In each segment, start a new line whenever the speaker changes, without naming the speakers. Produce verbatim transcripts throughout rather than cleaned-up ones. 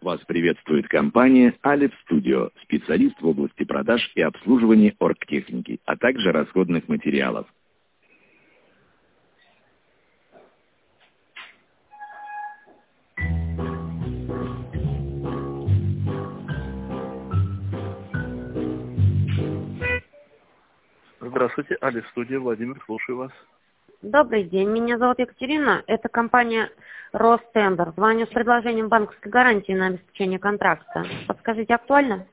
Вас приветствует компания Алиф Студио, специалист в области продаж и обслуживания оргтехники, а также расходных материалов.
Здравствуйте, Алиф Студия, Владимир, слушаю вас.
Добрый день, меня зовут Екатерина, это компания Ростендер. Звоню с предложением банковской гарантии на обеспечение контракта. Подскажите, актуально?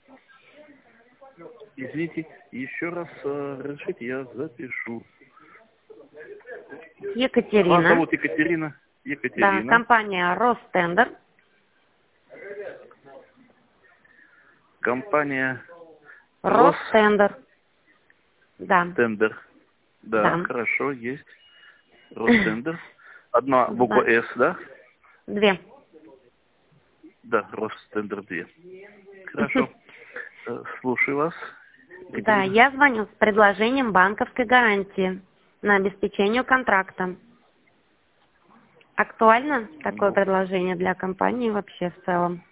Извините, еще раз э, разрешите, я запишу.
Екатерина.
Вас зовут Екатерина. Екатерина.
Да, компания Ростендер.
Компания
Ростендер. Да.
Ростендер. Да,
Да.
хорошо, есть. Ростендер. Одна буква
Да.
С, да?
Две.
Да, Ростендер две. Хорошо. Э, Слушаю вас. Екатерина.
Да, я звоню с предложением банковской гарантии на обеспечение контракта. Актуально такое
Ну,
предложение для компании вообще в целом?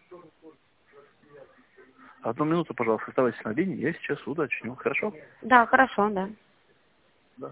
Одну минуту, пожалуйста, оставайтесь на линии, я сейчас уточню. Хорошо?
Да, хорошо, да.
Да.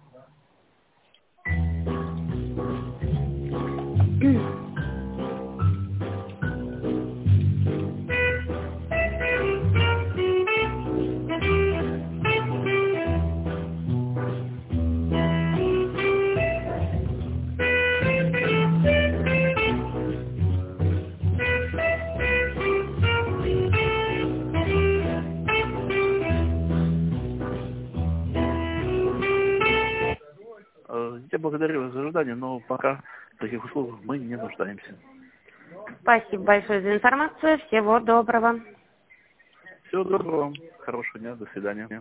Э, Я благодарю вас за ожидание, но пока в таких условиях мы не нуждаемся.
Спасибо большое за информацию. Всего доброго.
Всего доброго вам. Хорошего дня. До свидания.